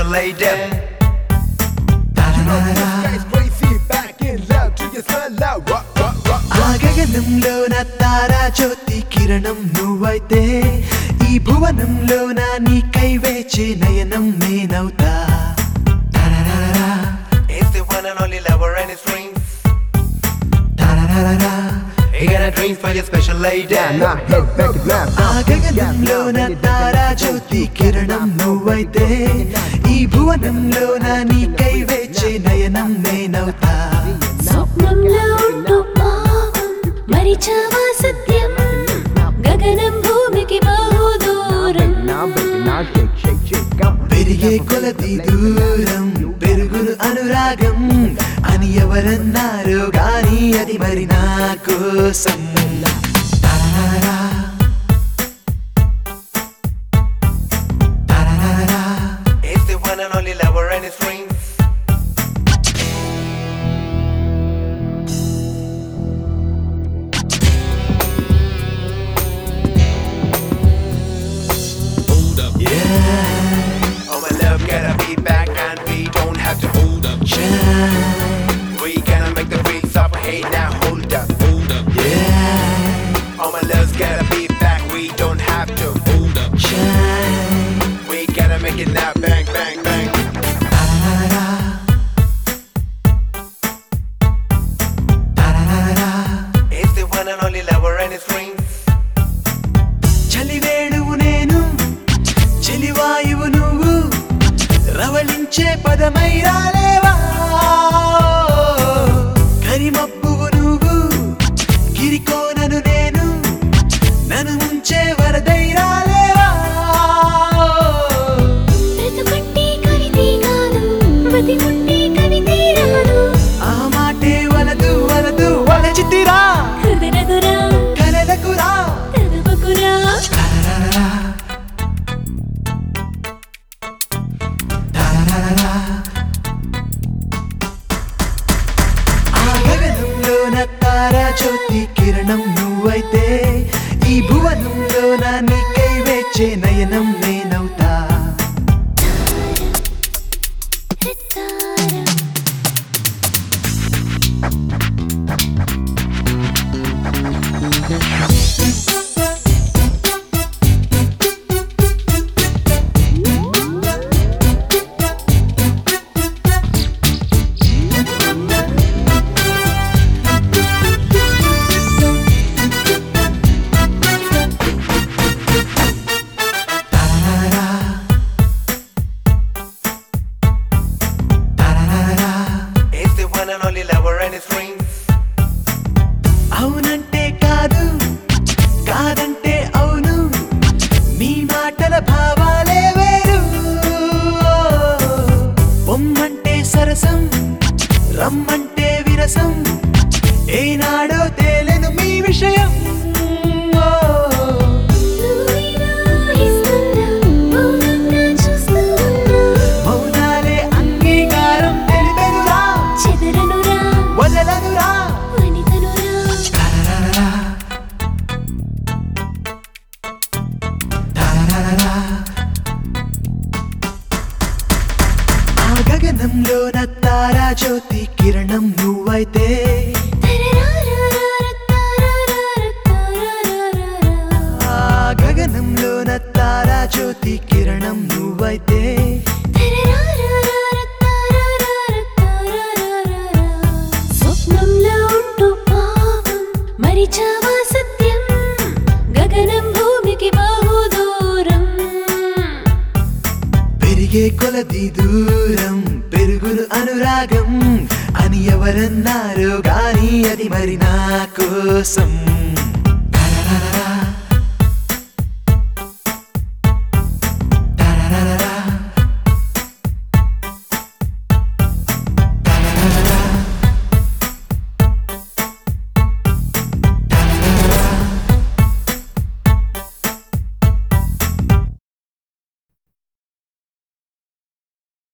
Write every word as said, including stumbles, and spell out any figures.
special lady. ఆ గగనంలోన తారా జ్యోతి కిరణం నువ్వైతే ఈ భువనంలోన నీకై వేచే నయనం నేనవుతా. It's the one and only lover and his dreams. He got a dreams for your special lady. ఆ గగనంలోన తారా జ్యోతి కిరణం నువ్వైతే ఈ భువనంలోన నీకై వేచే నయనం నేనవుతా. స్వప్నంలో ఉంటూ పాపం మరిచావా సత్యం గగనం భూమికి బహుదూరం పెరిగే కొలది దూరం పెరుగును అనురాగం అని ఎవరన్నారో గాని అది మరి నా కోసం. తారారా, తారారా, It's the one and only lover and his dreams. yeah, Oh my love gotta be back and we don't have to hold up. shine, We gonna make the beats up. Hey now hold up. yeah, Oh my love's gotta be back. We don't have to hold up. shine. We gotta make it now. Bang bang bang. తారారా, తారారా, It's the one and only lover and his dreams. చలివేణువు నేను చెలివాయువు నువ్వు రవళించే పదమై రాలేవా. కరిమబ్బువు నువ్వు గిరికోనను నేను నన్ను ముంచే వరదై రాలేవా. బ్రతుకంటే కవితే కాదు బతికుంటే కవితే రాదు ఆ మాటే వలదు వలదు వలచితిరా హృదయదురా కలలకురా. తదుపకురా తారారా, తారారా, ఆ గగనంలోన తారా జ్యోతి కిరణం నువ్వైతే ఈ భువనంలోన నీకై వేచే నయనం నేనవుతా. రితారా తారారా, తారారా, It's the one and only lover and his dreams. అవునంటే కాదు కాదంటే అవును మీ మాటల భావాలే వేరు. బొమ్మంటే సరసం రమ్మంటే విరసం ఏనాడో తేలెను మీ విషయం. ఓ, నువ్వేనా ఇస్తున్నా మౌనంగా చూస్తూ ఉన్నా మౌనాలే అంగీకారం తెలిపెనురా చెదరనురా వదలనురా. వనితనురా తారారా, తారారా, ఆ గగనంలోన తారా జ్యోతి కిరణం నువ్వైతే ఆ గగనంలోన తారా జ్యోతి కిరణం నువ్వైతే స్వప్నంలో ఉంటూ పాపం మరిచావా సత్యం గగనం భూమికి బహుదూరం పెరిగే కొలది దూరం పెరుగును అనురాగం అని ఎవరన్నారో గాని అది మరి నా కోసం.